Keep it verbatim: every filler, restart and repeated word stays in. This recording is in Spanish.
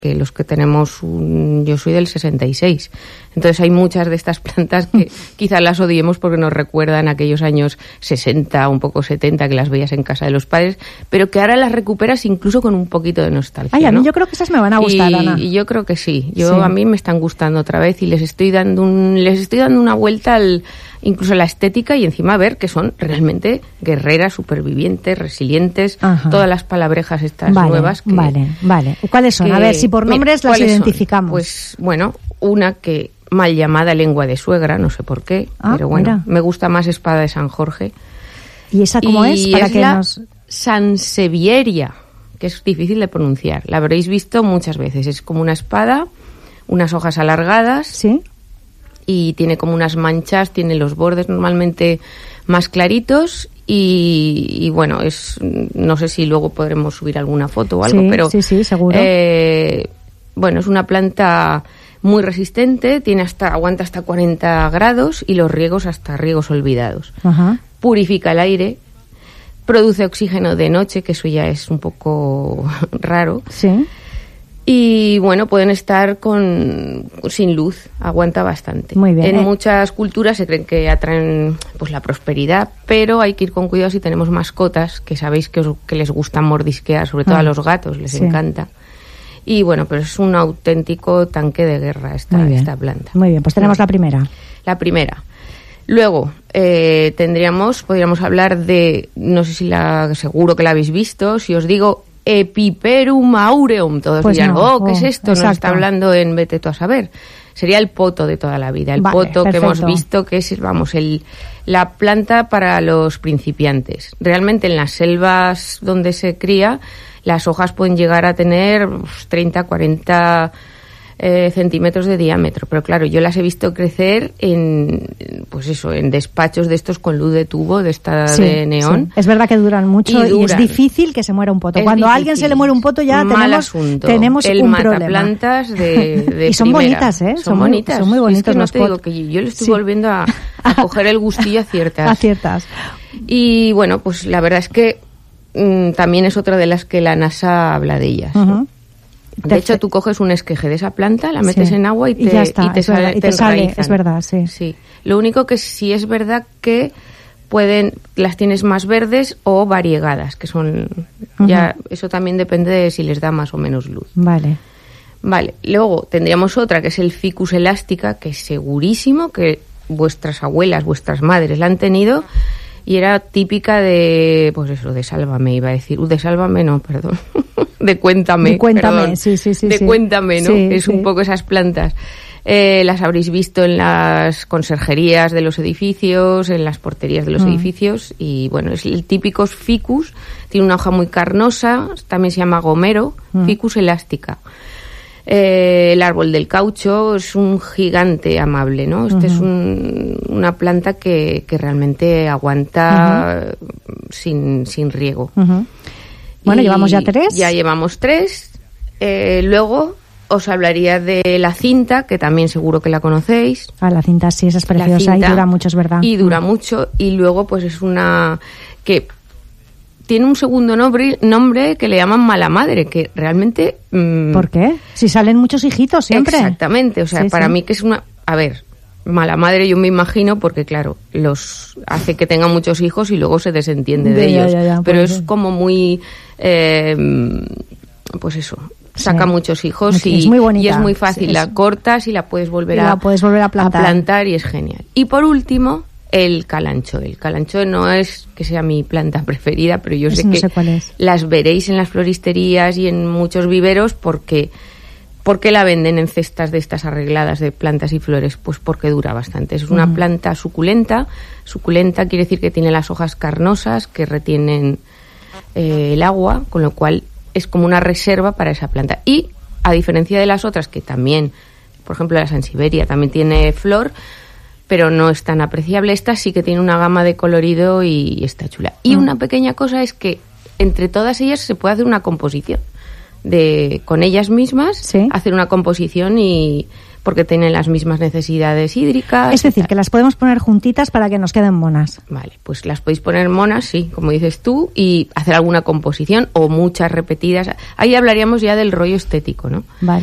que los que tenemos un, yo soy del sesenta y seis, entonces hay muchas de estas plantas que quizás las odiemos porque nos recuerdan aquellos años sesenta, un poco setenta, que las veías en casa de los padres, pero que ahora las recuperas incluso con un poquito de nostalgia. Ay, a mí ¿no? yo creo que esas me van a gustar, y, Ana. Y yo creo que sí, yo sí. a mí me están gustando otra vez y les estoy dando un, les estoy dando una vuelta al, incluso a la estética, y encima ver que son realmente guerreras, supervivientes, resilientes. Ajá. Todas las palabrejas estas vale, nuevas que, vale, vale. ¿Cuáles son? Que, a ver, si por nombres las identificamos. Son? Pues bueno, una que mal llamada lengua de suegra, no sé por qué, ah, pero bueno, mira. Me gusta más espada de San Jorge. ¿Y esa cómo y es? Para es que la nos... Sansevieria, que es difícil de pronunciar. La habréis visto muchas veces. Es como una espada, unas hojas alargadas. Sí. Y tiene como unas manchas, tiene los bordes normalmente más claritos y, y bueno, es no sé si luego podremos subir alguna foto o algo, sí, pero sí, sí, seguro. Eh, bueno, es una planta muy resistente, tiene hasta aguanta hasta cuarenta grados y los riegos hasta riegos olvidados. Ajá. Purifica el aire, produce oxígeno de noche, que eso ya es un poco raro. Sí. Y bueno, pueden estar con sin luz, aguanta bastante. Muy bien. En eh. muchas culturas se creen que atraen pues la prosperidad, pero hay que ir con cuidado si tenemos mascotas, que sabéis que, os, que les gusta mordisquear, sobre todo ah. a los gatos, les sí. encanta. Y bueno, pero es un auténtico tanque de guerra esta, esta planta. Muy bien, pues tenemos no. la primera. La primera. Luego eh, tendríamos, podríamos hablar de, no sé si la, seguro que la habéis visto, si os digo Epiperum aureum, todos pues dirán, no, oh, ¿qué oh, es esto? Exacto. Nos está hablando en vete tú a saber. Sería el poto de toda la vida, el vale, poto perfecto. que hemos visto, que es, vamos, el, la planta para los principiantes. Realmente en las selvas donde se cría, las hojas pueden llegar a tener treinta, cuarenta eh, centímetros de diámetro, pero claro, yo las he visto crecer en, pues eso, en despachos de estos con luz de tubo, de esta sí, de neón. Sí. Es verdad que duran mucho y, duran. y es difícil que se muera un poto. Es Cuando difícil. a alguien se le muere un poto ya Mal tenemos, asunto. tenemos El un mataplantas problema. de, de y son primera. bonitas, ¿eh? Son, son bonitas. Muy, son muy bonitos es que no los te digo que yo le estoy sí. volviendo a, a coger el gustillo a ciertas. A ciertas. Y bueno, pues la verdad es que mmm, también es otra de las que la NASA habla de ellas. Uh-huh. ¿no? De hecho, tú coges un esqueje de esa planta, la metes sí. en agua y te, y ya está, y te es sale, verdad, y te te sale, es verdad, sí. sí. Lo único que sí es verdad que pueden, las tienes más verdes o variegadas, que son, uh-huh. ya, eso también depende de si les da más o menos luz. Vale. Vale, luego tendríamos otra que es el Ficus elástica, que es segurísimo que vuestras abuelas, vuestras madres la han tenido y era típica de, pues eso, de Sálvame, iba a decir, uh, de Sálvame no, perdón, de Cuéntame, de Cuéntame, perdón, sí, sí, sí. de sí. Cuéntame, ¿no? Sí, es sí. un poco esas plantas. Eh, las habréis visto en las conserjerías de los edificios, en las porterías de los mm. edificios y bueno, es el típico ficus, tiene una hoja muy carnosa, también se llama gomero, mm. Ficus elástica. Eh, el árbol del caucho es un gigante amable, ¿no? Este uh-huh. es un, una planta que, que realmente aguanta uh-huh. sin, sin riego. Uh-huh. Bueno, y llevamos ya tres. Ya llevamos tres. Eh, luego os hablaría de la cinta, que también seguro que la conocéis. Ah, la cinta sí, esa es preciosa y dura mucho, es verdad. Y dura uh-huh. mucho. Y luego pues es una que tiene un segundo nombre, nombre que le llaman mala madre, que realmente... Mmm, ¿Por qué? Si salen muchos hijitos siempre. Exactamente, o sea, sí, para sí. mí que es una... A ver, mala madre yo me imagino porque, claro, los hace que tengan muchos hijos y luego se desentiende de, de ellos. Ya, ya, pero pues es sí. como muy... Eh, pues eso, saca sí. muchos hijos y es muy bonita. Y es muy fácil, sí, la es... cortas y la puedes volver, y a, la puedes volver a, plantar. a plantar y es genial. Y por último... el calancho. El calancho no es que sea mi planta preferida, pero yo sé no que sé cuál es. Las veréis en las floristerías y en muchos viveros porque porque la venden en cestas de estas arregladas de plantas y flores, pues porque dura bastante. Es una uh-huh. planta suculenta. Suculenta quiere decir que tiene las hojas carnosas que retienen eh, el agua, con lo cual es como una reserva para esa planta. Y a diferencia de las otras que también, por ejemplo la Sansevieria también tiene flor, pero no es tan apreciable. Esta sí que tiene una gama de colorido y está chula. Y mm. una pequeña cosa es que entre todas ellas se puede hacer una composición. De, con ellas mismas, ¿sí? hacer una composición y porque tienen las mismas necesidades hídricas. Es decir, que las podemos poner juntitas para que nos queden monas. Vale, pues las podéis poner monas, sí, como dices tú, y hacer alguna composición o muchas repetidas. Ahí hablaríamos ya del rollo estético, ¿no? Vale.